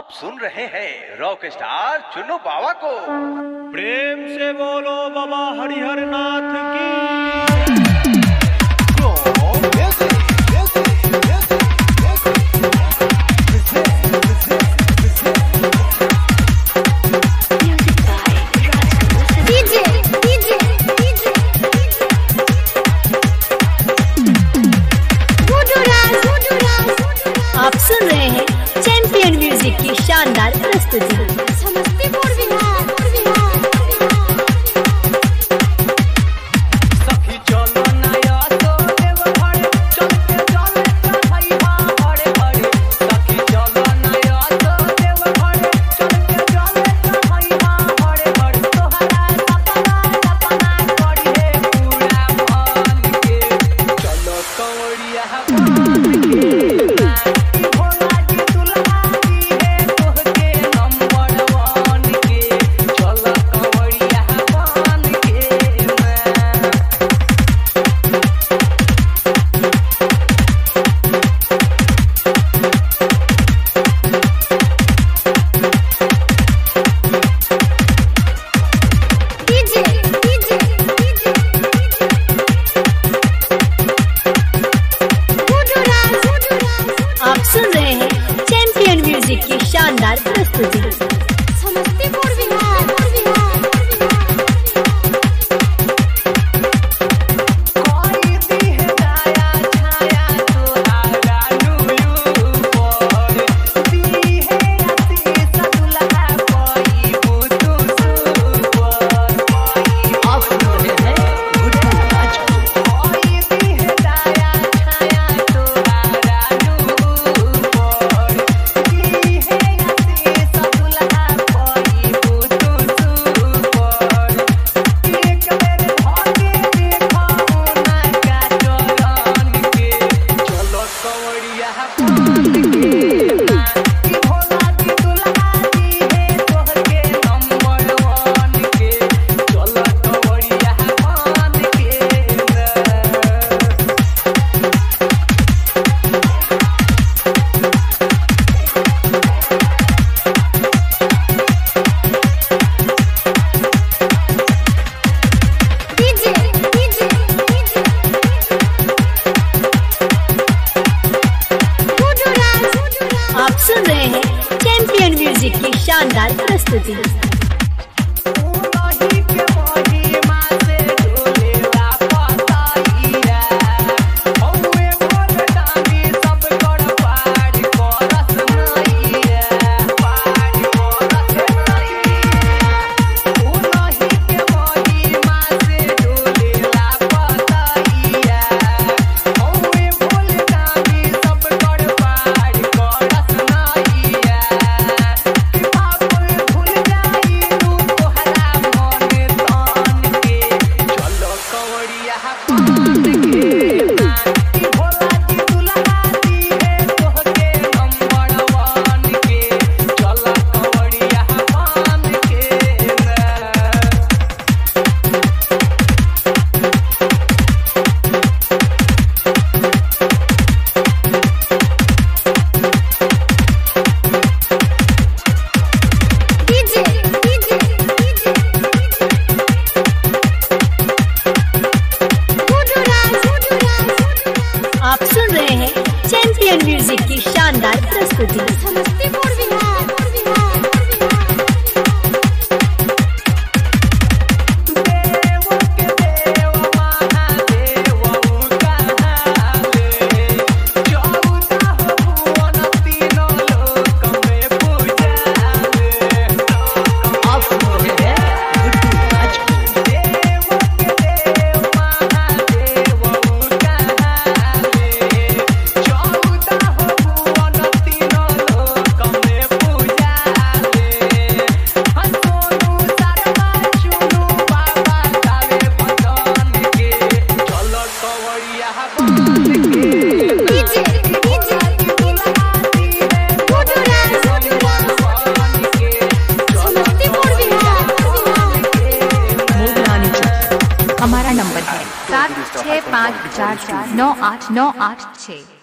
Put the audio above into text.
आप सुन रहे हैं रॉक स्टार चुन्नू बाबा को। प्रेम से बोलो बाबा हरिहर नाथ की। आप सुन रहे हैं चैंपियन म्यूजिक की शानदार प्रस्तुति। समस्तीपुर बिहार। आप सुन रहे हैं चैंपियन म्यूजिक की शानदार प्रस्तुति। समस्तीपुर बिहार। आप सुन रहे हैं चैंपियन म्यूजिक की शानदार प्रस्तुति। आप सुन रहे हैं चैंपियन म्यूजिक की शानदार प्रस्तुति। समस्तीपुर बिहार। हमारा नंबर है 7654498986।